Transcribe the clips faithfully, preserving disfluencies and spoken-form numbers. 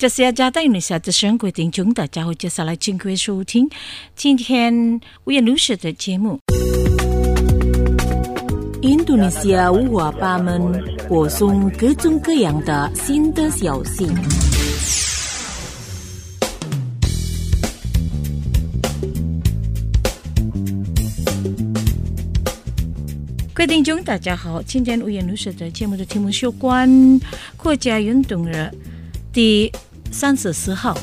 这是加大尼萨的生活听众，大家好，接下来请各位收听今天五颜六色的节目。印度尼西亚五花八门，播送各种各样的新的消息。各位听众，大家好，今天五颜六色的节目的题目是有关国家运动日第三十四号。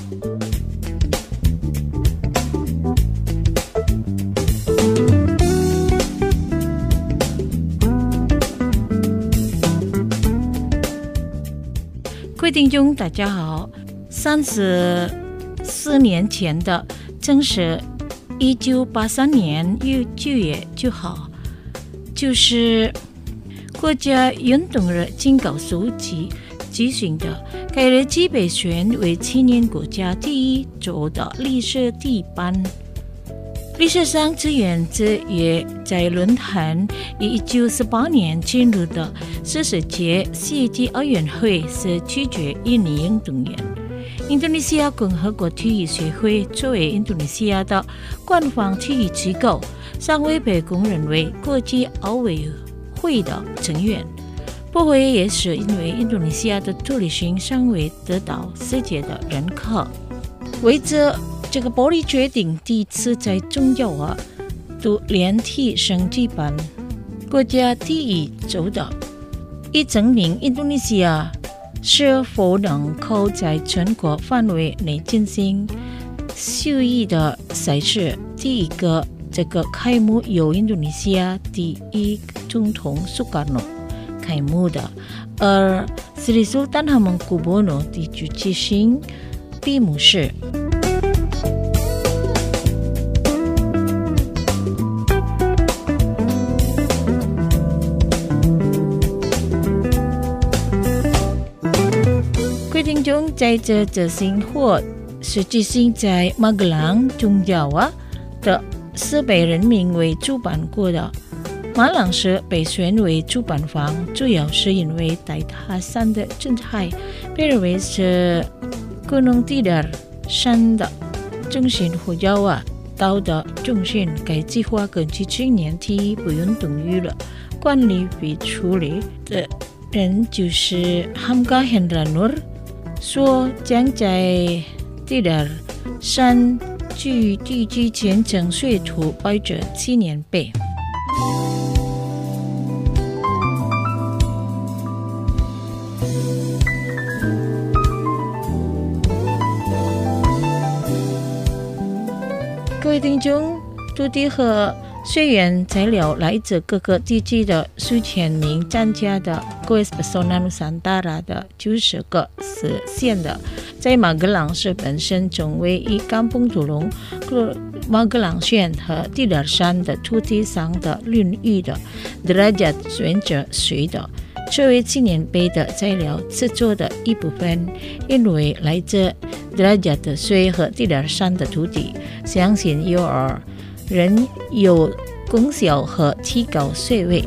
各位听众，大家好。三十四年前的，正是一九八三年九月九号，就是国家运动日警告书记举行的。该日即被选为青年国家第一周的历史第一班。历史上只源自于在论坛以一九四八年进入的四十届世界奥运会是拒绝印尼运动员。印度尼西亚共和国体育协会作为印度尼西亚的官方体育机构，尚未被公认为国际奥委会的成员。不过也是因为印度尼西亚的独立性尚未得到世界的认可。为着这个玻璃决定第一次在重要啊都连体升级班国家第一周的，以证明印度尼西亚是否能够在全国范围内进行秀艺的赛事。第一个这个开幕由印度尼西亚第一总统苏卡诺开幕的，而斯里苏丹哈蒙古波诺的主持行闭幕式。各位听众，在这这新或是举行在马格朗中亚啊的是被人民为主办过的。马朗市被选为主办方，主要是因为在它山的正海被认为是古农地的山的中心或者啊岛的中心。该计划根据去年体育部运动娱乐管理与处理的人就是hamka Hendra Nur说，将在地的山距地之前整水土摆着七年倍。各位听众，土地和水源材料来自各个地区的数千名参加的 Goes Pesona Nusantara 的九十个是县的，在马格朗市本身成为以kampung tulung马格朗县和地尔山的土地上的领域的 derajat 选择水的作为纪念碑的材料制作的一部分，因为来自 derajat 的水和地尔山的土地，相信幼儿人有功效和提高水位。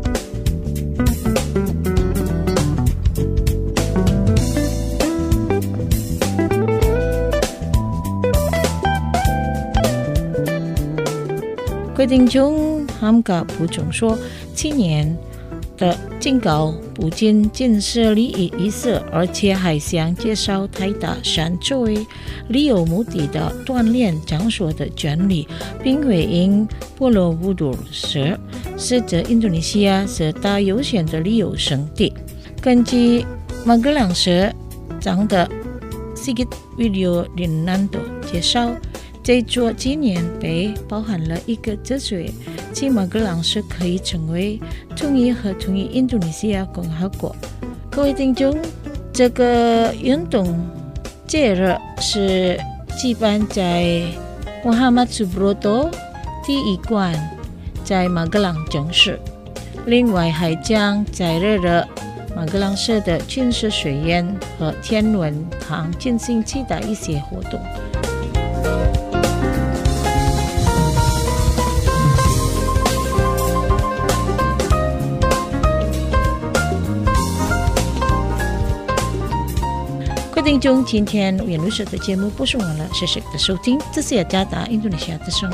各位听众，hamka补充说，今年的警告不仅仅是利益仪式，而且还想介绍泰达山作为旅游目的的锻炼场所的权利，并回应波罗乌杜时是指印度尼西亚是大优先的旅游胜地。根据马格朗市长的 Sigit Widyo Dinanto 介绍，这座纪念碑包含了一个哲学，即马格朗市可以成为统一和统一印度尼西亚共和国。各位听众，这个运动节日是举办在 Muhammad Subroto 第一馆在马格朗城市，另外还将在日日马格朗市的军事学院和天文堂进行其他一些活动。各位听众，今天原路社的节目不是忘了谢谢的收听，这是雅加达印度尼西亚之声。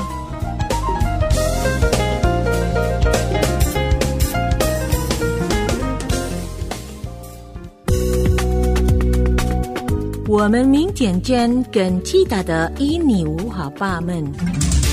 我们明天见更期待的印尼文化吧们。